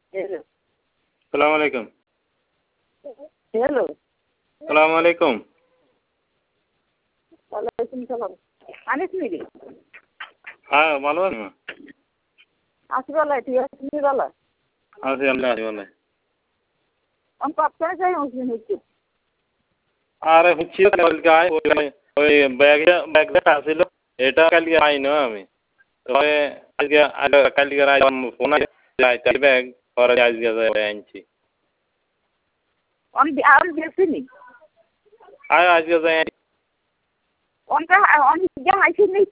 Hello. Assalamu alaikum. Hello. Assalamu alaikum. Walaikum salam. Anis miri. হ্যাঁ ভালো আছেন? Asi bala ঠিক আছে তুমি bala. আছি আমরা আছি ভালো। On papta যাই হইছে হইছে. আরে হচ্ছি কালকে ওই ব্যাগটা আসছিল এটা কালকে আই না আমি তবে কালকে ফোন আছে ব্যাগ পরে আজকে আনছি On আর দেখছিনি. আজকে যাই On কা on যা আইছে